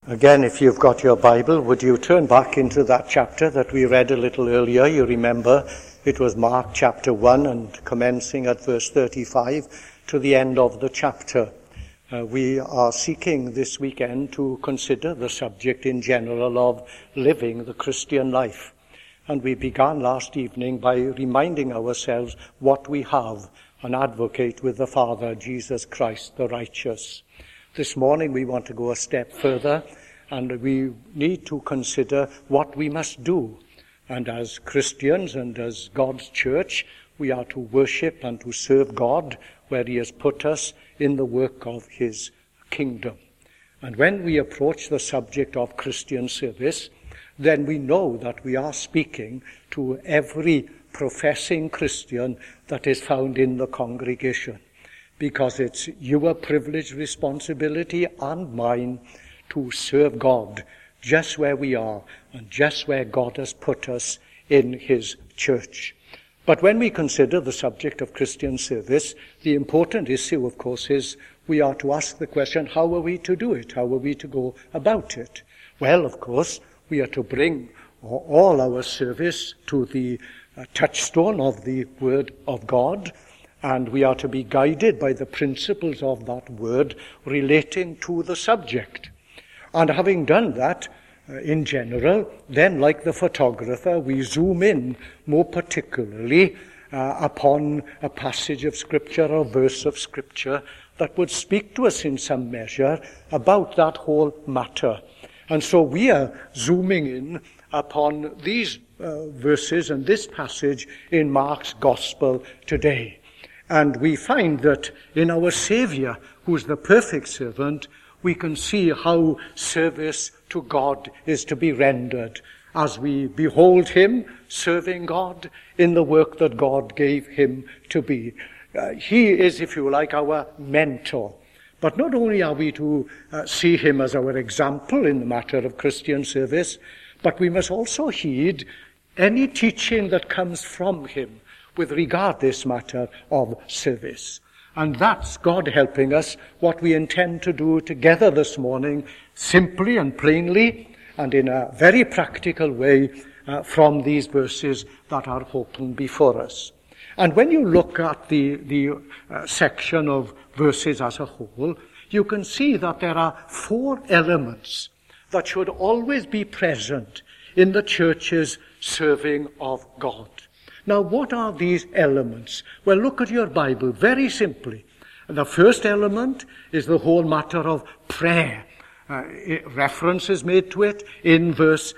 Again, if you've got your Bible, would you turn back into that chapter that we read a little earlier? You remember it was Mark chapter 1 and commencing at verse 35 to the end of the chapter. We are seeking this weekend to consider the subject in general of living the Christian life. And we began last evening by reminding ourselves what we have, an advocate with the Father, Jesus Christ the righteous. This morning we want to go a step further, and we need to consider what we must do. And as Christians and as God's church, we are to worship and to serve God where He has put us in the work of His kingdom. And when we approach the subject of Christian service, then we know that we are speaking to every professing Christian that is found in the congregation, because it's your privileged responsibility and mine to serve God just where we are and just where God has put us in His church. But when we consider the subject of Christian service, the important issue, of course, is we are to ask the question, how are we to do it? How are we to go about it? Well, of course, we are to bring all our service to the touchstone of the Word of God, and we are to be guided by the principles of that word relating to the subject. And having done that, in general, then like the photographer, we zoom in more particularly upon a passage of Scripture or verse of Scripture that would speak to us in some measure about that whole matter. And so we are zooming in upon these verses and this passage in Mark's Gospel today. And we find that in our Saviour, who is the perfect servant, we can see how service to God is to be rendered as we behold Him serving God in the work that God gave Him to be. He is, if you like, our mentor. But not only are we to see Him as our example in the matter of Christian service, but we must also heed any teaching that comes from Him with regard to this matter of service. And that's God helping us what we intend to do together this morning, simply and plainly and in a very practical way from these verses that are open before us. And when you look at the section of verses as a whole, you can see that there are four elements that should always be present in the church's serving of God. Now, what are these elements? Well, look at your Bible very simply. The first element is the whole matter of prayer. Reference is made to it in verse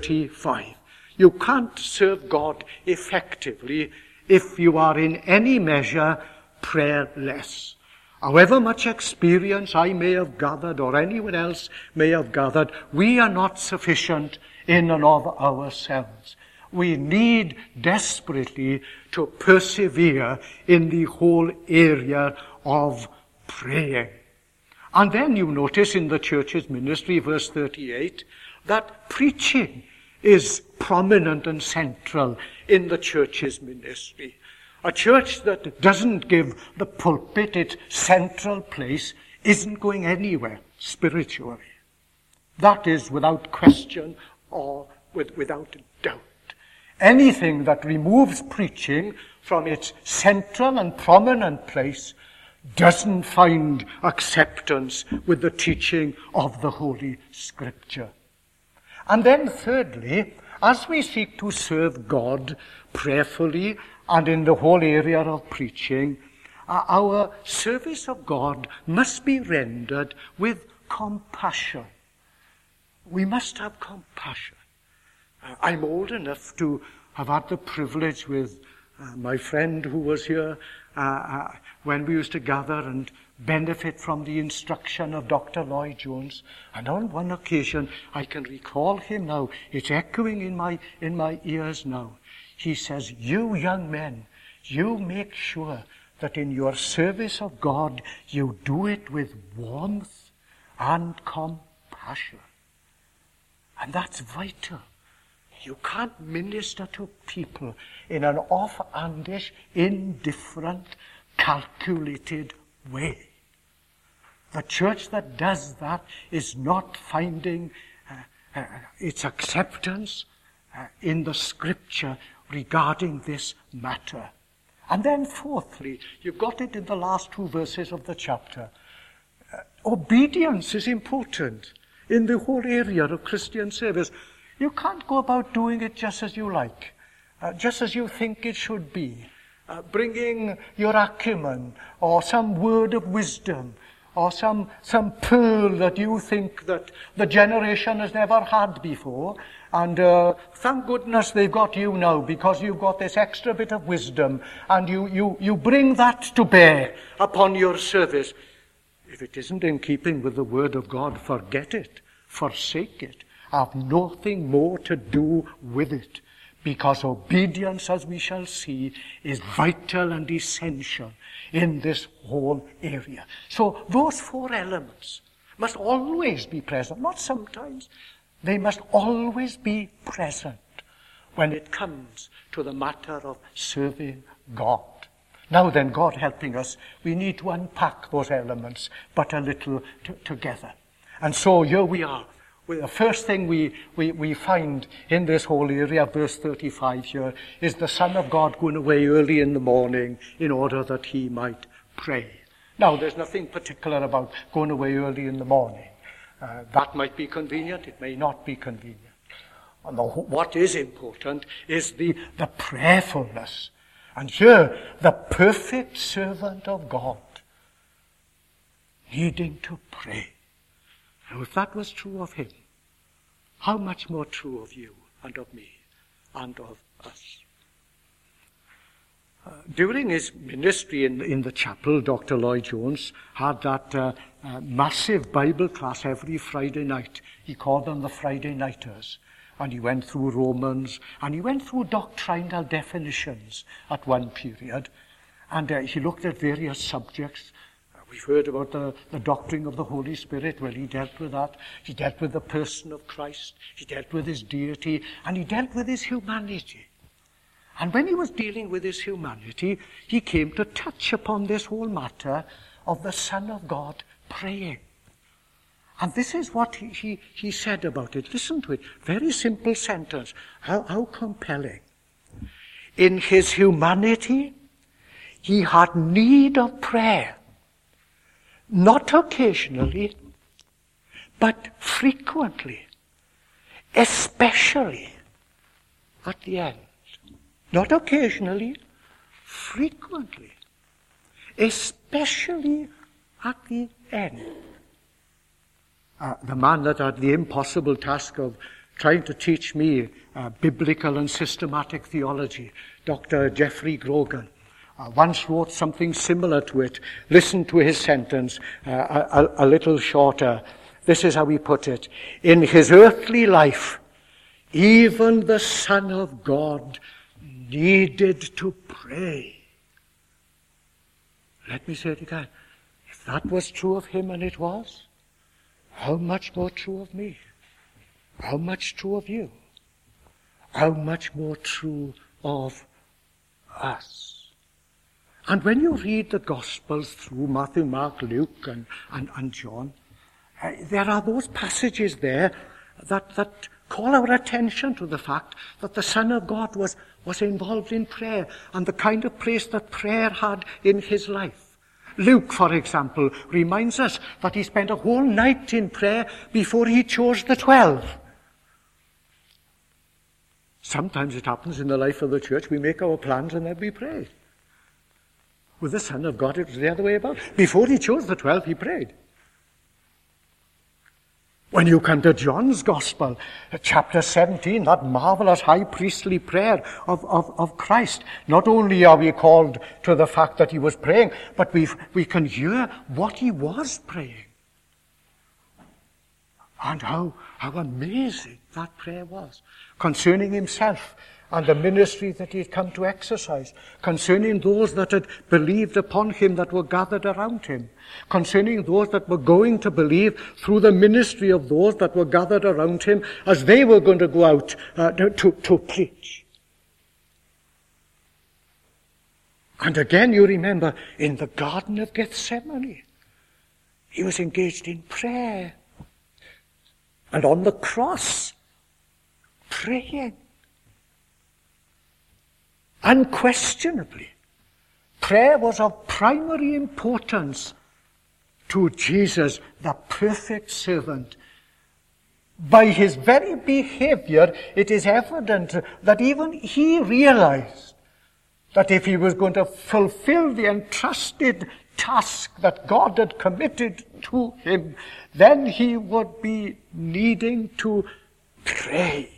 35. You can't serve God effectively if you are in any measure prayerless. However much experience I may have gathered or anyone else may have gathered, we are not sufficient in and of ourselves. We need desperately to persevere in the whole area of praying. And then you notice in the church's ministry, verse 38, that preaching is prominent and central in the church's ministry. A church that doesn't give the pulpit its central place isn't going anywhere spiritually. That is without question or without doubt. Anything that removes preaching from its central and prominent place doesn't find acceptance with the teaching of the Holy Scripture. And then thirdly, as we seek to serve God prayerfully and in the whole area of preaching, our service of God must be rendered with compassion. We must have compassion. I'm old enough to have had the privilege with my friend who was here when we used to gather and benefit from the instruction of Dr. Lloyd Jones. And on one occasion, I can recall him now. It's echoing in my ears now. He says, "You young men, you make sure that in your service of God, you do it with warmth and compassion." And that's vital. You can't minister to people in an offhandish, indifferent, calculated way. The church that does that is not finding its acceptance in the Scripture regarding this matter. And then fourthly, you've got it in the last 2 verses of the chapter. Obedience is important in the whole area of Christian service. You can't go about doing it just as you like, just as you think it should be, bringing your acumen or some word of wisdom or some pearl that you think that the generation has never had before. And thank goodness they've got you now, because you've got this extra bit of wisdom, and you bring that to bear upon your service. If it isn't in keeping with the Word of God, forget it, forsake it, have nothing more to do with it, because obedience, as we shall see, is vital and essential in this whole area. So those 4 elements must always be present, not sometimes. They must always be present when it comes to the matter of serving God. Now then, God helping us, we need to unpack those elements but a little together. And so here we are. The first thing we find in this whole area, verse 35 here, is the Son of God going away early in the morning in order that he might pray. Now, there's nothing particular about going away early in the morning. That might be convenient, it may not be convenient. And what is important is the prayerfulness. And here, the perfect servant of God needing to pray. Now, if that was true of him, how much more true of you and of me and of us? During his ministry in the chapel, Dr. Lloyd Jones had that massive Bible class every Friday night. He called them the Friday Nighters. And he went through Romans, and he went through doctrinal definitions at one period. And he looked at various subjects. We've heard about the doctrine of the Holy Spirit. Well, he dealt with that. He dealt with the person of Christ. He dealt with his deity. And he dealt with his humanity. And when he was dealing with his humanity, he came to touch upon this whole matter of the Son of God praying. And this is what he said about it. Listen to it. Very simple sentence. How compelling. In his humanity, he had need of prayer. Not occasionally, but frequently. Especially at the end. Not occasionally, frequently. Especially at the end. The man that had the impossible task of trying to teach me biblical and systematic theology, Dr. Jeffrey Grogan, once wrote something similar to it. Listen to his sentence, a little shorter. This is how he put it. In his earthly life, even the Son of God needed to pray. Let me say it again. If that was true of him, and it was, how much more true of me? How much true of you? How much more true of us? And when you read the Gospels through Matthew, Mark, Luke, and John, there are those passages there that call our attention to the fact that the Son of God was involved in prayer and the kind of place that prayer had in his life. Luke, for example, reminds us that he spent a whole night in prayer before he chose the 12. Sometimes it happens in the life of the church, we make our plans and then we pray. With the Son of God, it was the other way about. Before he chose the 12, he prayed. When you come to John's Gospel, chapter 17, that marvelous high priestly prayer of Christ, not only are we called to the fact that he was praying, but we can hear what he was praying. And how amazing that prayer was. Concerning himself and the ministry that he had come to exercise. Concerning those that had believed upon him that were gathered around him. Concerning those that were going to believe through the ministry of those that were gathered around him as they were going to go out to preach. And again you remember in the Garden of Gethsemane, He was engaged in prayer. And on the cross, praying. Unquestionably, prayer was of primary importance to Jesus, the perfect servant. By his very behavior, it is evident that even he realized that if he was going to fulfill the entrusted task that God had committed to him, then he would be needing to pray.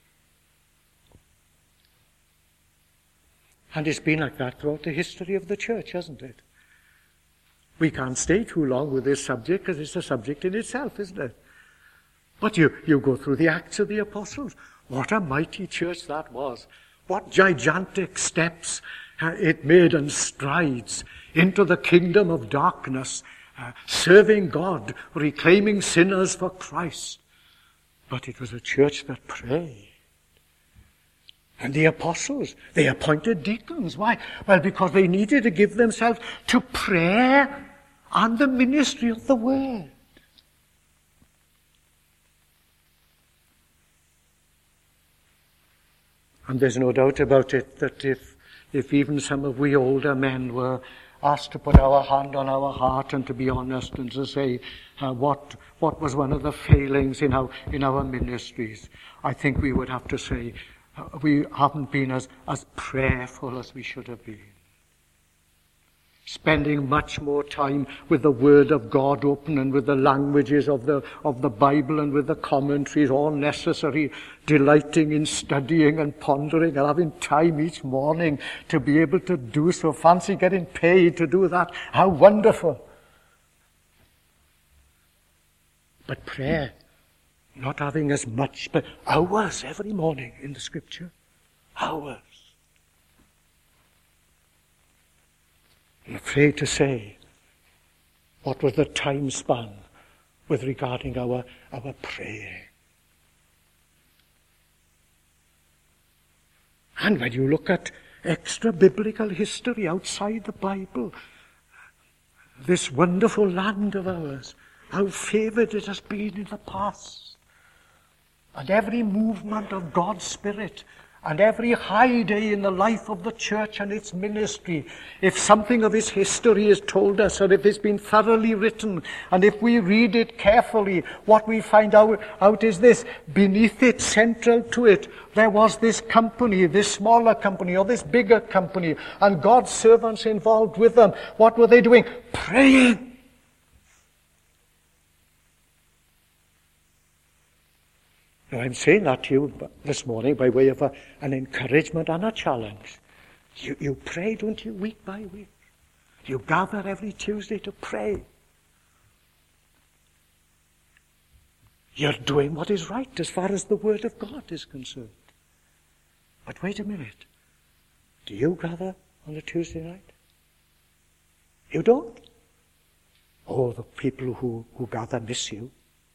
And it's been like that throughout the history of the church, hasn't it? We can't stay too long with this subject because it's a subject in itself, isn't it? But you go through the Acts of the Apostles. What a mighty church that was. What gigantic steps it made and strides into the kingdom of darkness, serving God, reclaiming sinners for Christ. But it was a church that prayed. And the apostles, they appointed deacons. Why? Well, because they needed to give themselves to prayer and the ministry of the word. And there's no doubt about it that if even some of we older men were asked to put our hand on our heart and to be honest and to say what was one of the failings in our ministries, I think we would have to say we haven't been as prayerful as we should have been. Spending much more time with the Word of God open and with the languages of the Bible and with the commentaries, all necessary, delighting in studying and pondering and having time each morning to be able to do so. Fancy getting paid to do that. How wonderful. But prayer, not having as much, but hours every morning in the Scripture. Hours. I'm afraid to say what was the time span with regarding our praying. And when you look at extra biblical history outside the Bible, this wonderful land of ours, how favoured it has been in the past. And every movement of God's Spirit and every high day in the life of the church and its ministry, if something of its history is told us, or if it's been thoroughly written, and if we read it carefully, what we find out is this: beneath it, central to it, there was this company, this smaller company, or this bigger company, and God's servants involved with them. What were they doing? Praying. Now, I'm saying that to you this morning by way of an encouragement and a challenge. You pray, don't you, week by week? You gather every Tuesday to pray. You're doing what is right as far as the Word of God is concerned. But wait a minute. Do you gather on a Tuesday night? You don't? Oh, the people who gather miss you.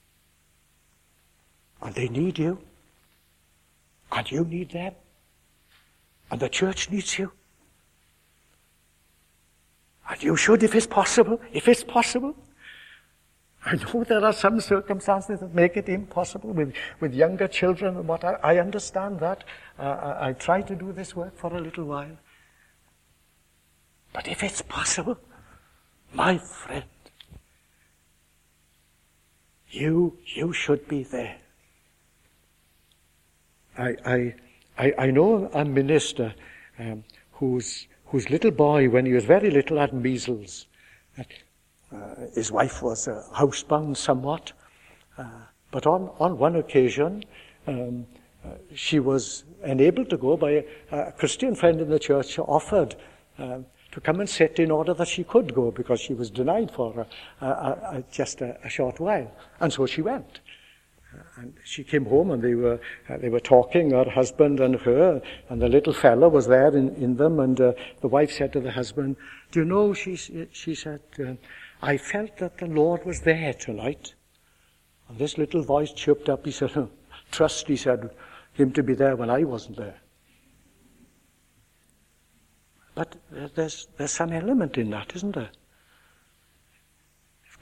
And they need you. And you need them. And the church needs you. And you should, if it's possible. I know there are some circumstances that make it impossible with younger children and what. I understand that. I try to do this work for a little while. But if it's possible, my friend, you should be there. I know a minister whose little boy, when he was very little, had measles. His wife was housebound somewhat, but on one occasion she was enabled to go by a Christian friend in the church who offered to come and sit in order that she could go, because she was denied for just a short while, and so she went. And she came home and they were talking, her husband and her, and the little fella was there in them, and the wife said to the husband, "Do you know," she said, "I felt that the Lord was there tonight." And this little voice chirped up, he said, "Trust," he said, "him to be there when I wasn't there." But there's some element in that, isn't there? If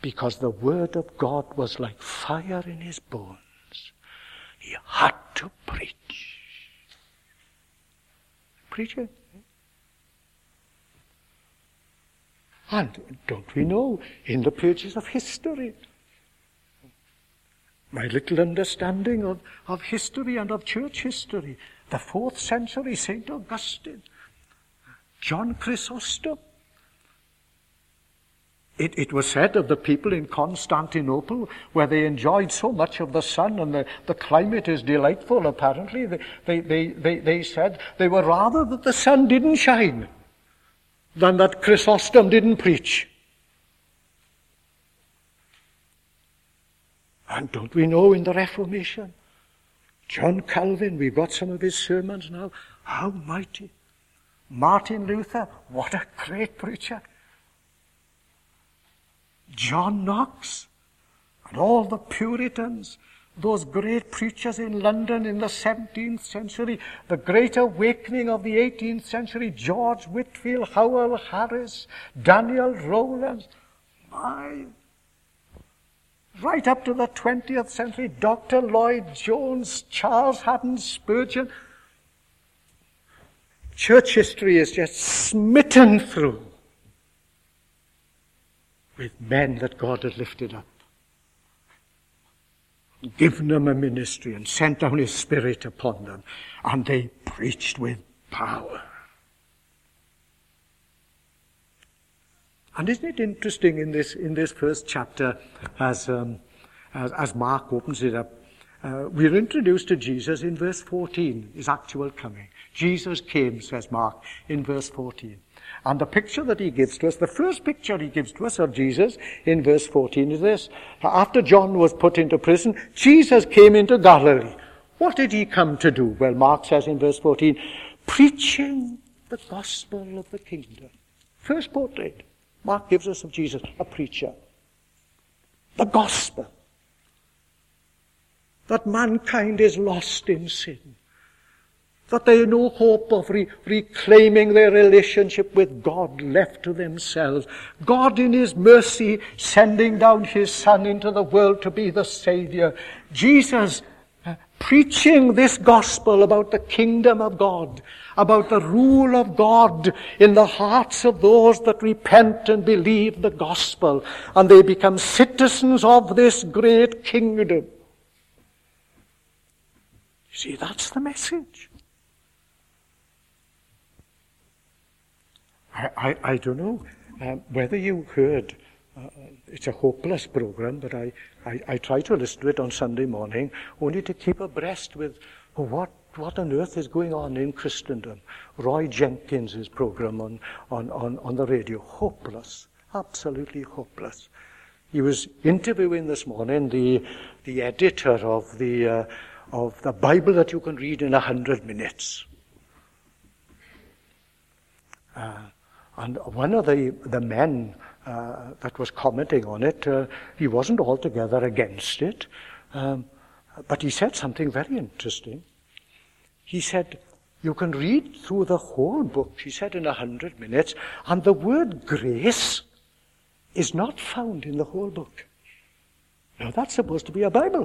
because the word of God was like fire in his bones. He had to preach. Preach it. And don't we know, in the pages of history, my little understanding of history and of church history, the 4th century St. Augustine, John Chrysostom. It was said of the people in Constantinople, where they enjoyed so much of the sun and the climate is delightful, apparently, they said they were rather that the sun didn't shine than that Chrysostom didn't preach. And don't we know in the Reformation, John Calvin, we've got some of his sermons now, how mighty. Martin Luther, what a great preacher. John Knox, and all the Puritans, those great preachers in London in the 17th century, the great awakening of the 18th century, George Whitefield, Howell Harris, Daniel Rowlands, right up to the 20th century, Dr. Lloyd Jones, Charles Haddon Spurgeon. Church history is just smitten through with men that God had lifted up, given them a ministry and sent down his Spirit upon them, and they preached with power. And isn't it interesting in this first chapter, as Mark opens it up, we're introduced to Jesus in verse 14, his actual coming. Jesus came, says Mark, in verse 14. And the picture that he gives to us, the first picture he gives to us of Jesus in verse 14 is this. After John was put into prison, Jesus came into Galilee. What did he come to do? Well, Mark says in verse 14, preaching the gospel of the kingdom. First portrait Mark gives us of Jesus, a preacher. The gospel. That mankind is lost in sin. That they have no hope of reclaiming their relationship with God, left to themselves. God in his mercy sending down his Son into the world to be the Savior. Jesus preaching this gospel about the kingdom of God, about the rule of God in the hearts of those that repent and believe the gospel, and they become citizens of this great kingdom. You see, that's the message. I don't know whether you heard, it's a hopeless program, but I try to listen to it on Sunday morning, only to keep abreast with what on earth is going on in Christendom. Roy Jenkins' program on the radio. Hopeless. Absolutely hopeless. He was interviewing this morning the editor of the Bible that you can read in 100 minutes. And one of the men that was commenting on it, he wasn't altogether against it, but he said something very interesting. He said, you can read through the whole book, he said, in 100 minutes, and the word grace is not found in the whole book. Now, that's supposed to be a Bible.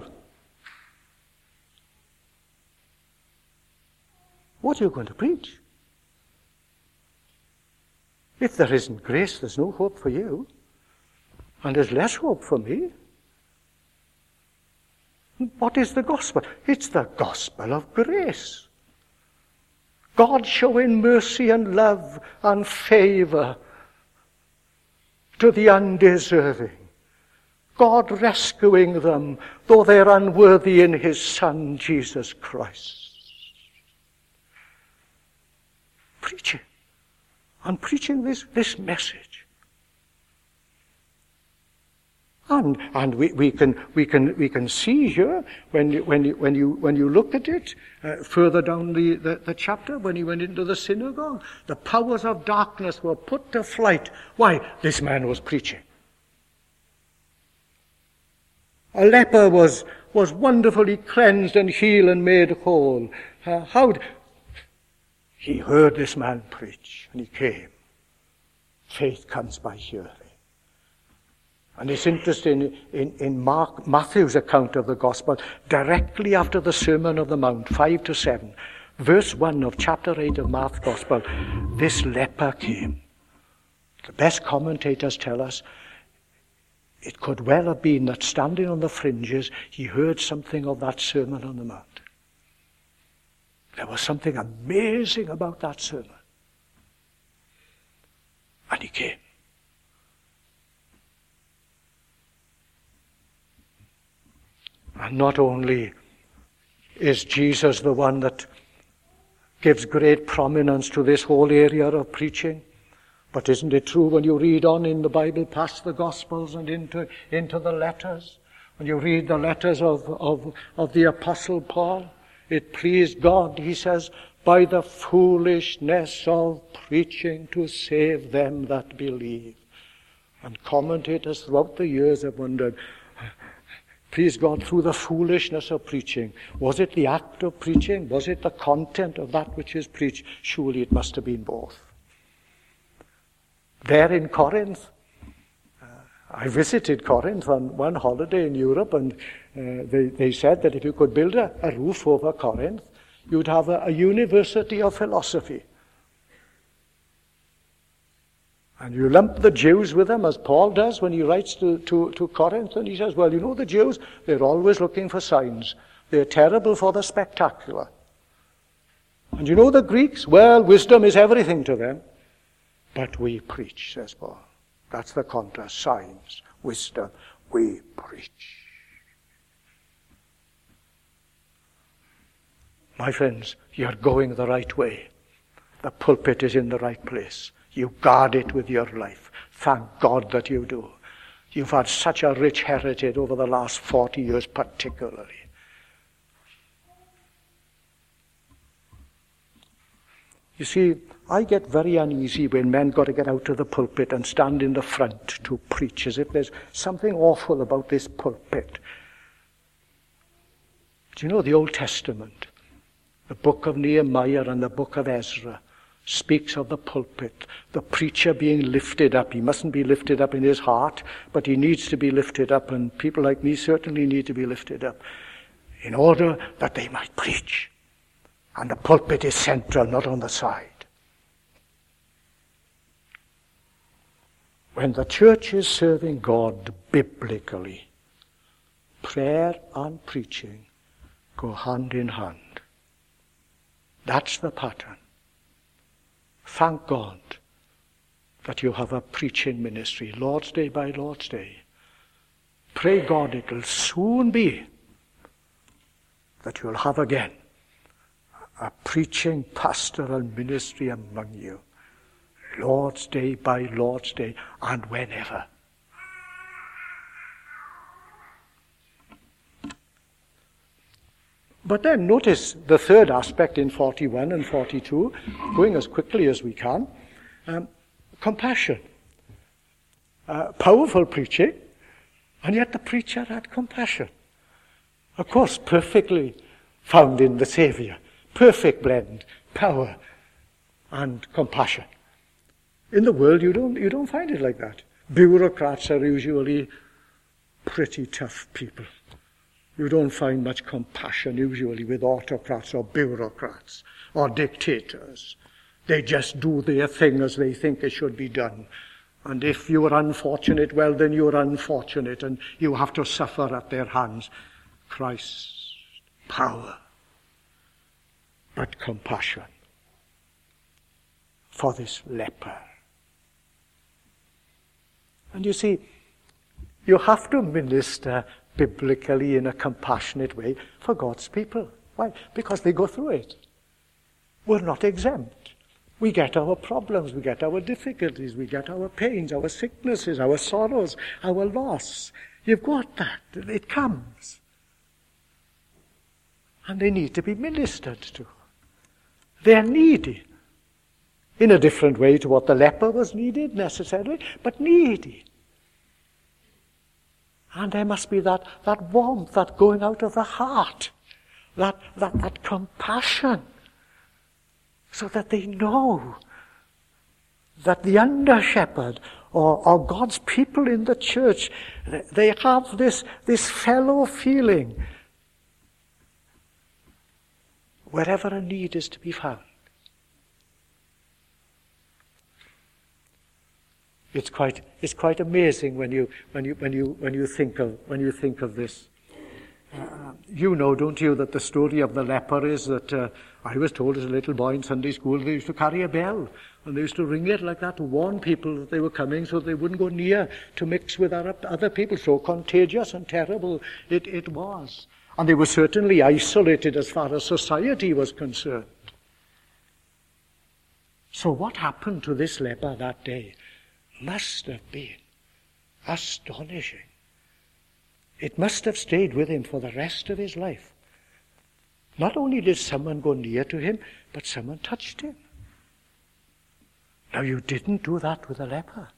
What are you going to preach? If there isn't grace, there's no hope for you. And there's less hope for me. What is the gospel? It's the gospel of grace. God showing mercy and love and favor to the undeserving. God rescuing them, though they're unworthy, in his Son, Jesus Christ. Preaching. And preaching this message. And we can see here when you look at it further down the chapter, when he went into the synagogue, the powers of darkness were put to flight. Why? This man was preaching. A leper was wonderfully cleansed and healed and made whole. He heard this man preach, and he came. Faith comes by hearing. And it's interesting, in Matthew's account of the gospel, directly after the Sermon on the Mount, 5-7, verse 1 of chapter 8 of Mark's gospel, this leper came. The best commentators tell us it could well have been that standing on the fringes, he heard something of that Sermon on the Mount. There was something amazing about that sermon. And he came. And not only is Jesus the one that gives great prominence to this whole area of preaching, but isn't it true when you read on in the Bible past the Gospels and into the letters, when you read the letters of the Apostle Paul, it pleased God, he says, by the foolishness of preaching to save them that believe. And commentators throughout the years have wondered, please God, through the foolishness of preaching, was it the act of preaching? Was it the content of that which is preached? Surely it must have been both. There in Corinth, I visited Corinth on one holiday in Europe, and they said that if you could build a roof over Corinth, you'd have a university of philosophy. And you lump the Jews with them, as Paul does when he writes to Corinth, and he says, well, you know the Jews, they're always looking for signs. They're terrible for the spectacular. And you know the Greeks, well, wisdom is everything to them. But we preach, says Paul. That's the contrast. Signs, wisdom, we preach. My friends, you're going the right way. The pulpit is in the right place. You guard it with your life. Thank God that you do. You've had such a rich heritage over the last 40 years particularly. You see, I get very uneasy when men got to get out of the pulpit and stand in the front to preach, as if there's something awful about this pulpit. Do you know the Old Testament, the book of Nehemiah and the book of Ezra, speaks of the pulpit, the preacher being lifted up. He mustn't be lifted up in his heart, but he needs to be lifted up, and people like me certainly need to be lifted up, in order that they might preach. And the pulpit is central, not on the side. When the church is serving God biblically, prayer and preaching go hand in hand. That's the pattern. Thank God that you have a preaching ministry, Lord's Day by Lord's Day. Pray God it will soon be that you'll have again a preaching pastoral ministry among you, Lord's Day by Lord's Day, and whenever. But then notice the third aspect in 41 and 42, going as quickly as we can. Compassion. Powerful preaching, and yet the preacher had compassion. Of course, perfectly found in the Saviour. Perfect blend, power and compassion. In the world, you don't find it like that. Bureaucrats are usually pretty tough people. You don't find much compassion usually with autocrats or bureaucrats or dictators. They just do their thing as they think it should be done. And if you are unfortunate, well, then you're unfortunate and you have to suffer at their hands. Christ's power, but compassion for this leper. And you see, you have to minister biblically in a compassionate way for God's people. Why? Because they go through it. We're not exempt. We get our problems, we get our difficulties, we get our pains, our sicknesses, our sorrows, our loss. You've got that. It comes. And they need to be ministered to. They're needy. In a different way to what the leper was needed necessarily, but needy. And there must be that warmth, that going out of the heart, that compassion, so that they know that the under shepherd or God's people in the church, they have this fellow feeling wherever a need is to be found. It's quite amazing when you think of this. You know, don't you, that the story of the leper is that I was told as a little boy in Sunday school they used to carry a bell and they used to ring it like that to warn people that they were coming so they wouldn't go near to mix with other people. So contagious and terrible it was. And they were certainly isolated as far as society was concerned. So what happened to this leper that day must have been astonishing. It must have stayed with him for the rest of his life. Not only did someone go near to him, but someone touched him. Now, you didn't do that with a leper.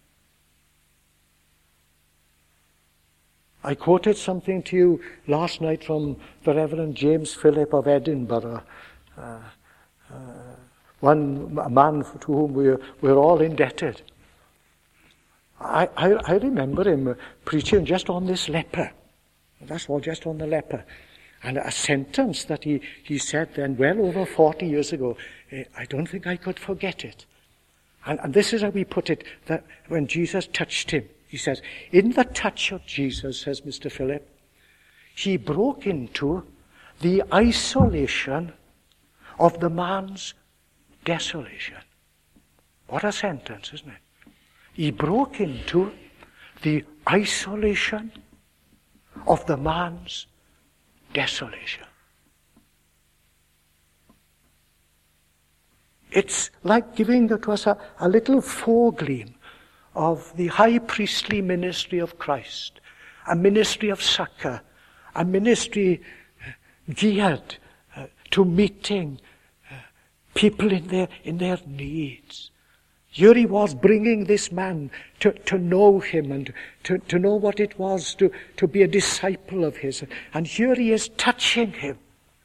I quoted something to you last night from the Reverend James Phillip of Edinburgh, a man to whom we're all indebted. I remember him preaching just on this leper. That's all, just on the leper. And a sentence that he said then, well over 40 years ago, I don't think I could forget it. And this is how we put it, that when Jesus touched him, he says, in the touch of Jesus, says Mr. Phillip, he broke into the isolation of the man's desolation. What a sentence, isn't it? He broke into the isolation of the man's desolation. It's like giving to us a little foregleam of the high priestly ministry of Christ, a ministry of succor, a ministry geared to meeting people in their needs. Here he was bringing this man to know him and to know what it was to be a disciple of his. And here he is touching him.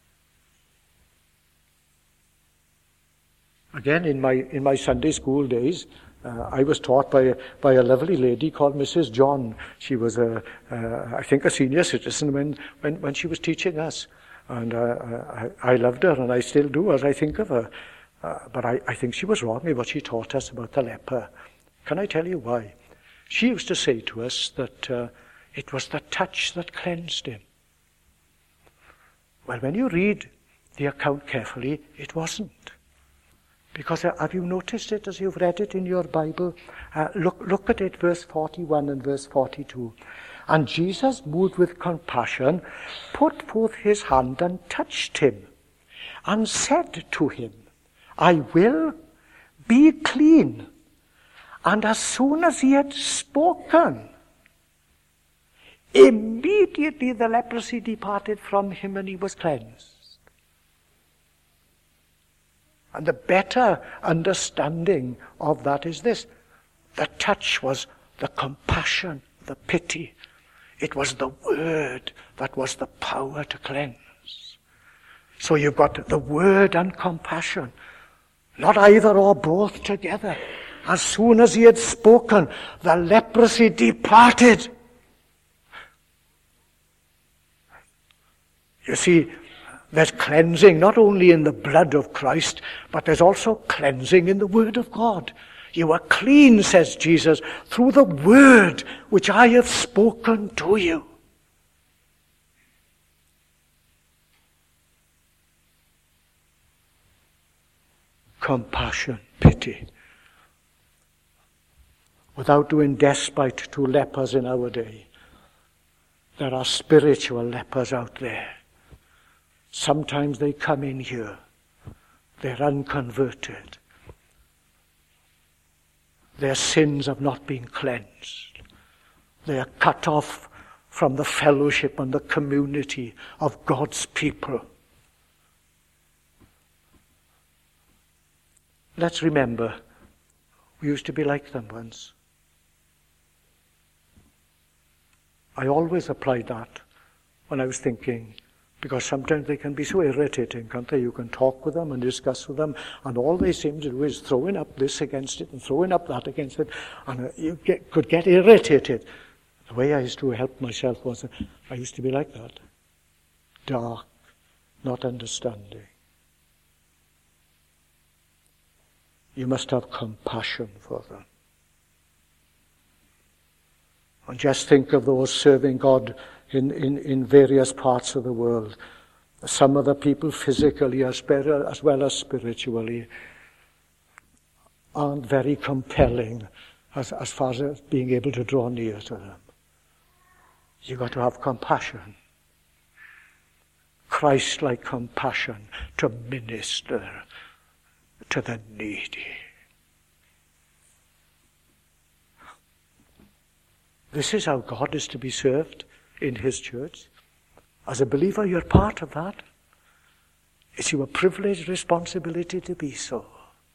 Again, in my Sunday school days, I was taught by a lovely lady called Mrs. John. She was I think a senior citizen when she was teaching us. And I loved her, and I still do as I think of her. But I think she was wrong in what she taught us about the leper. Can I tell you why? She used to say to us that it was the touch that cleansed him. Well, when you read the account carefully, it wasn't. Because have you noticed it as you've read it in your Bible? Look at it, verse 41 and verse 42. And Jesus, moved with compassion, put forth his hand and touched him, and said to him, I will be clean. And as soon as he had spoken, immediately the leprosy departed from him and he was cleansed. And the better understanding of that is this. The touch was the compassion, the pity. It was the word that was the power to cleanse. So you've got the word and compassion. Not either or both together. As soon as he had spoken, the leprosy departed. You see, there's cleansing not only in the blood of Christ, but there's also cleansing in the Word of God. You are clean, says Jesus, through the Word which I have spoken to you. Compassion, pity. Without doing despite to lepers in our day, there are spiritual lepers out there. Sometimes they come in here. They're unconverted. Their sins have not been cleansed. They are cut off from the fellowship and the community of God's people. Let's remember, we used to be like them once. I always applied that when I was thinking, Because sometimes they can be so irritating, can't they? You can talk with them and discuss with them, and all they seem to do is throwing up this against it and throwing up that against it, and you could get irritated. The way I used to help myself was, I used to be like that. Dark, not understanding. You must have compassion for them. And just think of those serving God in various parts of the world. Some of the people physically as well as spiritually aren't very compelling as far as being able to draw near to them. You've got to have compassion. Christ-like compassion to minister to the needy. This is how God is to be served in his church. As a believer, you're part of that. It's your privileged responsibility to be so.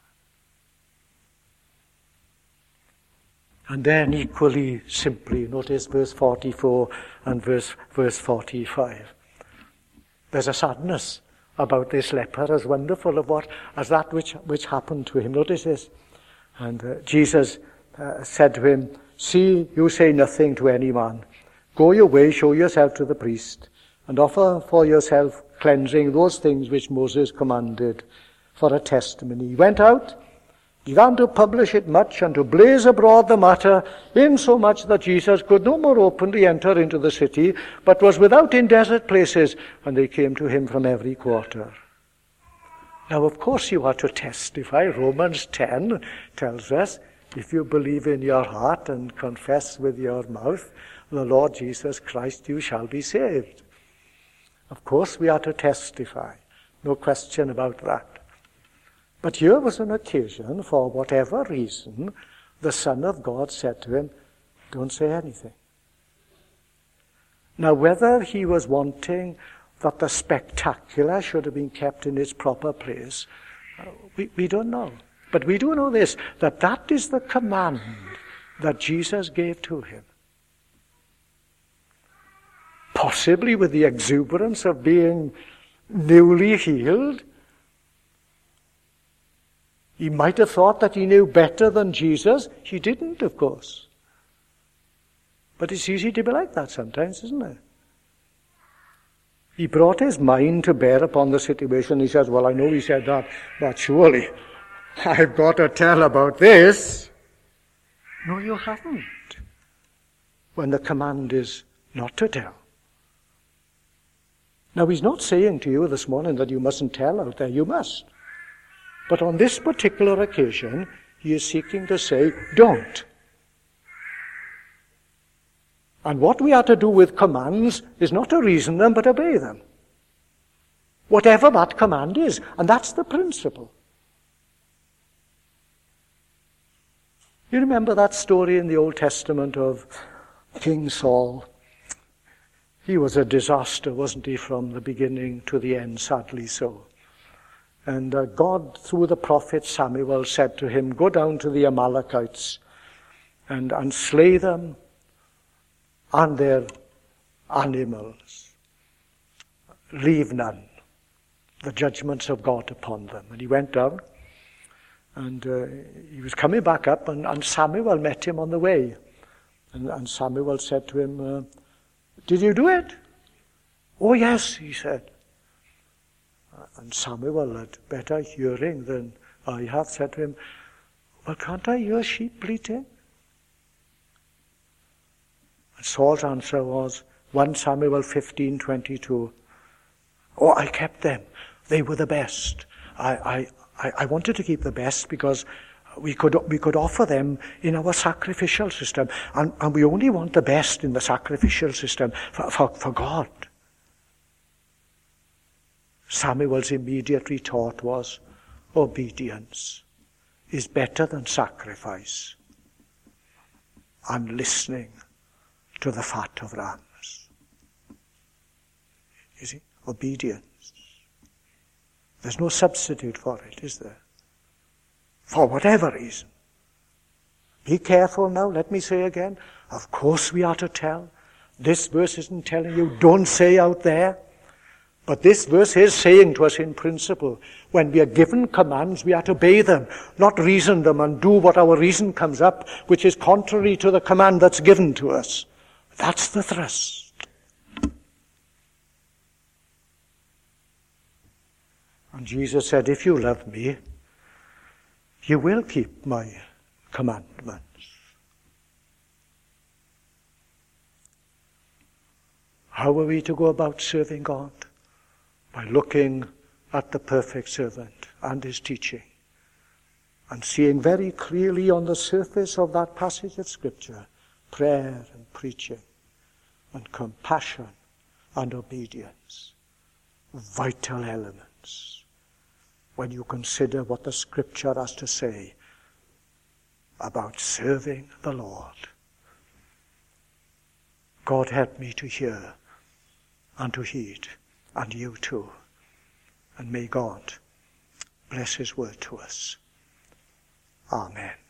And then equally simply, notice verse 44 and verse 45. There's a sadness about this leper as wonderful as that which happened to him. Notice this. And Jesus said to him, "See, you say nothing to any man. Go your way, show yourself to the priest, and offer for yourself cleansing those things which Moses commanded for a testimony." He went out, began to publish it much, and to blaze abroad the matter, insomuch that Jesus could no more openly enter into the city, but was without in desert places, and they came to him from every quarter. Now, of course, you are to testify. Romans 10 tells us, if you believe in your heart and confess with your mouth the Lord Jesus Christ, you shall be saved. Of course, we are to testify. No question about that. But here was an occasion, for whatever reason, the Son of God said to him, "Don't say anything." Now, whether he was wanting that the spectacular should have been kept in its proper place, we don't know. But we do know this, that is the command that Jesus gave to him. Possibly with the exuberance of being newly healed. He might have thought that he knew better than Jesus. He didn't, of course. But it's easy to be like that sometimes, isn't it? He brought his mind to bear upon the situation. He says, "Well, I know he said that, but surely I've got to tell about this." No, you haven't. When the command is not to tell. Now, he's not saying to you this morning that you mustn't tell out there. You must. But on this particular occasion, he is seeking to say, don't. And what we are to do with commands is not to reason them, but obey them. Whatever that command is. And that's the principle. You remember that story in the Old Testament of King Saul? He was a disaster, wasn't he, from the beginning to the end, sadly so. And God, through the prophet Samuel, said to him, "Go down to the Amalekites and slay them and their animals. Leave none. The judgments of God upon them." And he went down, and he was coming back up, and Samuel met him on the way. And Samuel said to him, "Did you do it?" "Oh, yes," he said. And Samuel, had better hearing than I have, said to him, "Well, can't I hear sheep bleating?" And Saul's answer was, 1 Samuel 15:22, "Oh, I kept them. They were the best. I wanted to keep the best because we could offer them in our sacrificial system. And we only want the best in the sacrificial system for God." Samuel's immediate retort was, "Obedience is better than sacrifice. I'm listening to the fat of rams." You see, obedience. There's no substitute for it, is there? For whatever reason. Be careful now, let me say again. Of course we are to tell. This verse isn't telling you, don't say out there. But this verse is saying to us in principle, when we are given commands, we are to obey them, not reason them and do what our reason comes up, which is contrary to the command that's given to us. That's the thrust. And Jesus said, if you love me, you will keep my commandments. How are we to go about serving God? By looking at the perfect servant and his teaching, and seeing very clearly on the surface of that passage of Scripture prayer and preaching and compassion and obedience, vital elements when you consider what the Scripture has to say about serving the Lord. God help me to hear and to heed, and you too. And may God bless his word to us. Amen.